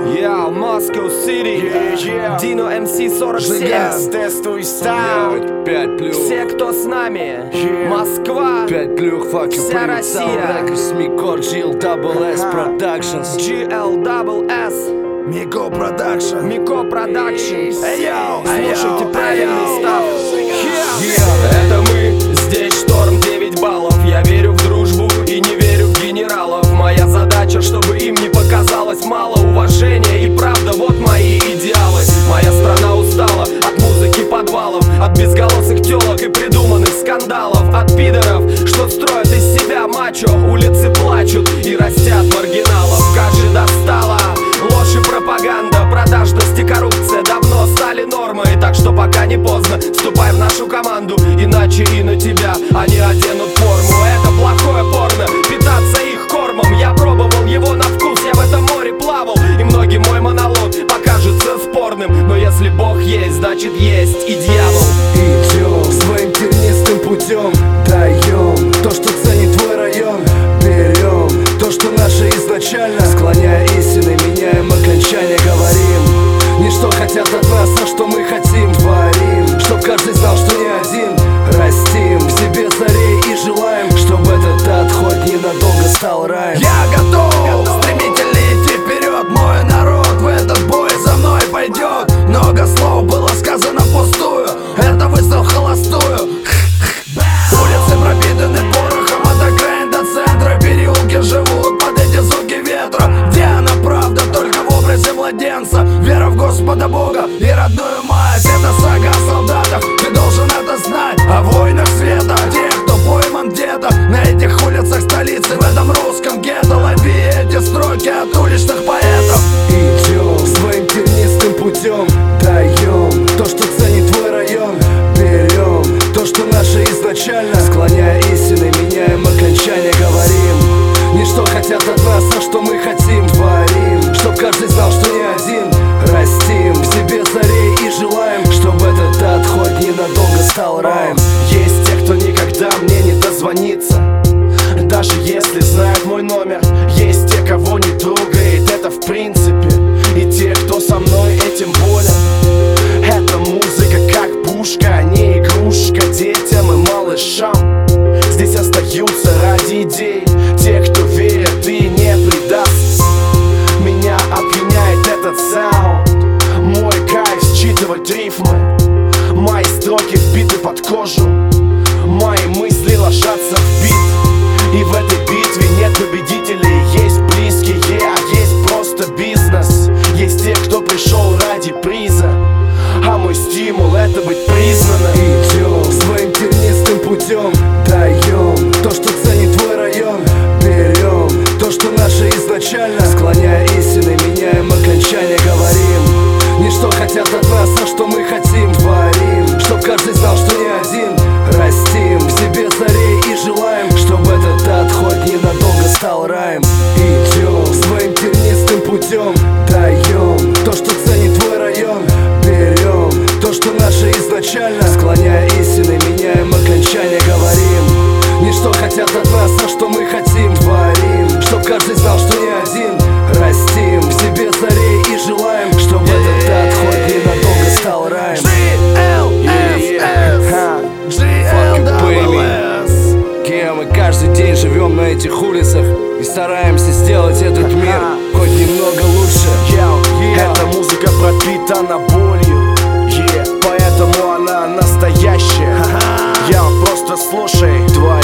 Yeah, Moscow City, Dino MC 47. Тестуй стайл. 5+. Все, кто с нами, Москва, 5+, fucking вся Россия. Мико, GLSS Productions. GLSS, Мико Продакшн. Мико Productions. Йоу, Слушайте правильный став. Yeah. Это мы, здесь шторм 9 баллов. Я верю в дружбу и не верю в генералов. Моя задача, чтобы им не показалось мало уважения. И правда, вот мои идеалы. Моя страна устала от музыки подвалов, от безголосых телок и придуманных скандалов, от пидоров, что строят из себя мачо. Улицы плачут и растят маргиналов. Как же достала ложь и пропаганда, продажность и коррупция давно стали нормой. Так что пока не поздно, вступай в нашу команду, иначе и на тебя они оденут форму. Это плохое порно, питаться их кормом. Я пробовал его на вкус, я в этом море плавал. И многим мой монолог покажется спорным, но если Бог есть, значит есть и дьявол. Идем своим тернистым путем, даем то, что ценит твой район. Берем то, что наше изначально, склоняя истины, меняем окончание, говорим не что хотят от нас, а что мы хотим, творим, чтоб каждый знал, что не один. Растим в себе зарей и желаем, чтобы этот ад хоть ненадолго стал раем. Я готов стремительно идти вперед. Мой народ в этот бой за мной пойдет. Много слов было сказано впустую, это выстрел в холостую. Улицы пропитаны порохом от окраин до центра. Переулки живут под эти звуки ветра. Где она правда? Только в образе младенца. Вера в Господа Бога и родную мать. Это сага о солдатах, ты должен это знать. О войнах света, тех, кто пойман где-то на этих улицах столицы, в этом русском гетто. Лови эти строки от уличных поэтов. Идем своим тернистым путем, даем то, что ценит твой район. Берем то, что наше изначально, склоняя истины, меняем окончание, говорим не что хотят от нас, а что мы хотим, творим, чтоб каждый знал, что не один. Растим в себе зарей и желаем, чтобы этот ад хоть ненадолго стал раем. Есть те, кто никогда мне не дозвонится, даже если знают мой номер. Есть те, кого не трогает это в принципе, и те, кто со мной этим болен. Эта музыка как пушка, а не игрушка детям и малышам. Здесь остаются ради идей те, кто верят и не предаст. Меня опьяняет этот саунд, мой кайф считывать рифмы. Мои строки вбиты под кожу, мои мысли ложатся в бит. И в этой битве нет победителей, есть близкие, а есть просто бизнес. Есть те, кто пришел ради приза, а мой стимул — это быть признанным. Идем своим тернистым путем, даем то, что ценит твой район. Берем то, что наше изначально, склоняя истины, меняем окончание, говорим не что хотят от нас, а что мы хотим, творим, чтоб каждый знал, что не один. Растим в себе зарей и желаем, чтобы этот ад хоть ненадолго стал раем. Идем своим тернистым путем, даем то, что ценит твой район. Берем то, что наше изначально, склоняя истины, меняем окончание, говорим не что хотят от нас, а что мы хотим, творим, чтоб каждый знал, что не один. Растим в себе зарей и желаем, чтобы этот ад хоть ненадолго стал раем. GLSS. Мы каждый день живем на этих улицах и стараемся сделать этот мир хоть немного лучше. Эта музыка пропитана болью, поэтому она настоящая. Просто слушай, твои